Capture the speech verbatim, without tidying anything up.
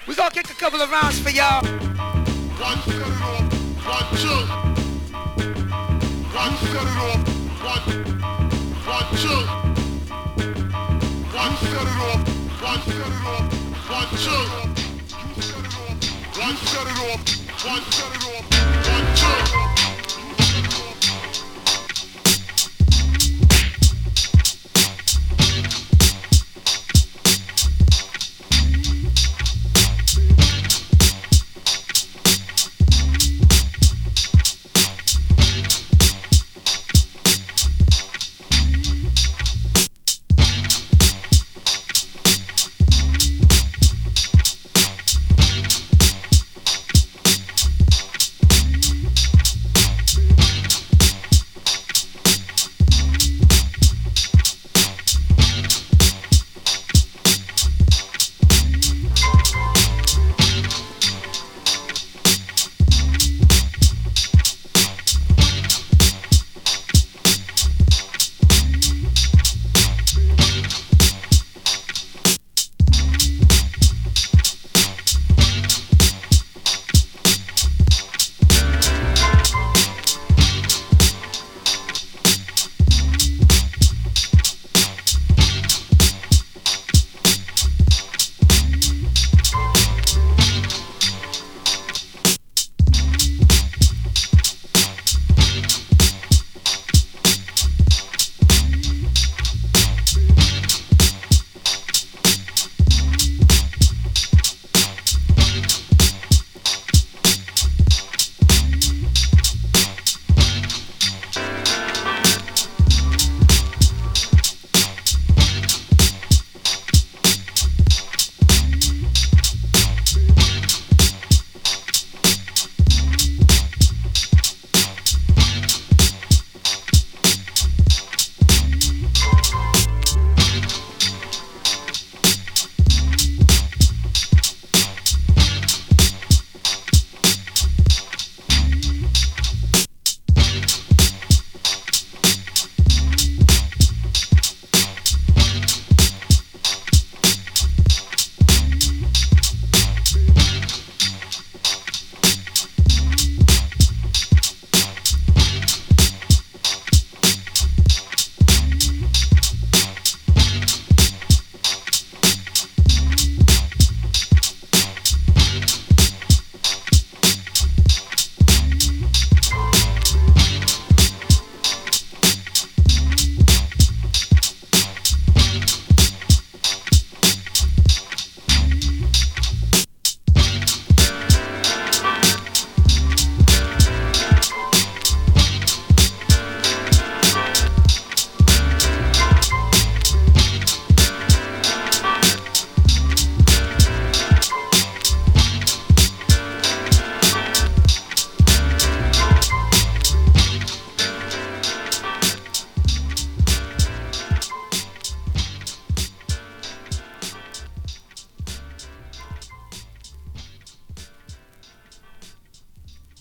We gonna kick a couple of rounds for y'all. One, set it off. One, two. One, set it off. One, one, two. One, set it off. One, set it off. One, two. One, set it off. One, set it off. One, two.